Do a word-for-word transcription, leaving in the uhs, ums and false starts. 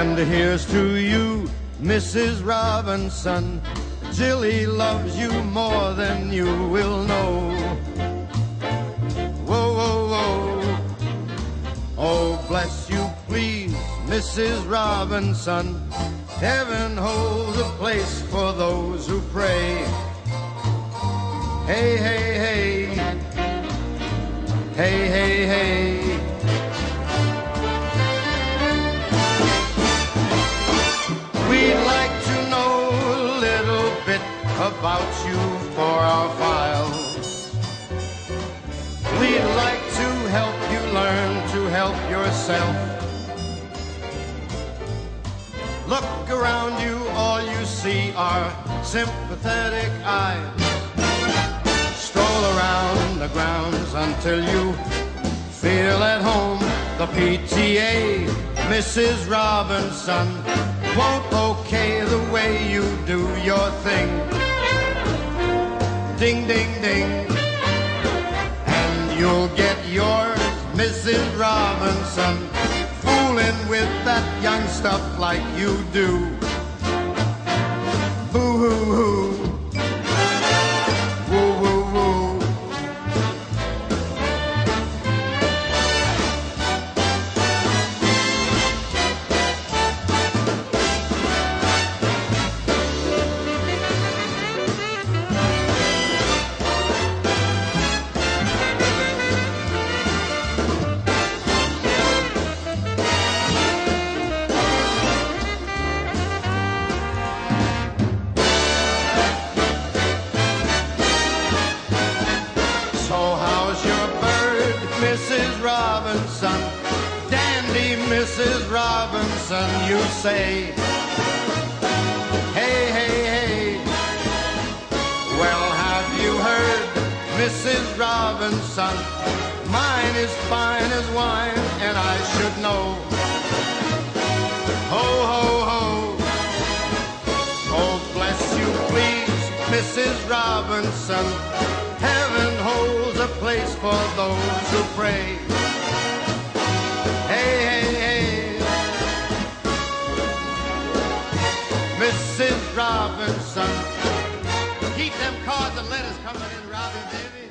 And here's to you, Missus Robinson. Jilly loves you more than you will know. Whoa, whoa, whoa. Oh, bless you, please, Missus Robinson. Heaven holds a place for those who pray. Hey, hey, hey. Hey, hey, hey. We'd like to know a little bit about you for our files. We'd like to help you learn to help yourself. Look around you, all you see are sympathetic eyes. Stroll around the grounds until you feel at home. The P T A, Missus Robinson, won't okay the way you do your thing. Ding, ding, ding. And you'll get yours, Missus Robinson, fooling with that young stuff like you do. Boo-hoo-hoo. Woo-woo-woo. Missus Robinson, dandy Missus Robinson, you say. Hey, hey, hey. Well, have you heard, Missus Robinson? Mine is fine as wine, and I should know. Ho, ho, ho. Oh, bless you, please, Missus Robinson. Heaven holds a place for those who pray. Hey, hey, hey. Missus Robinson, keep them cards and letters coming in, Robbie, baby.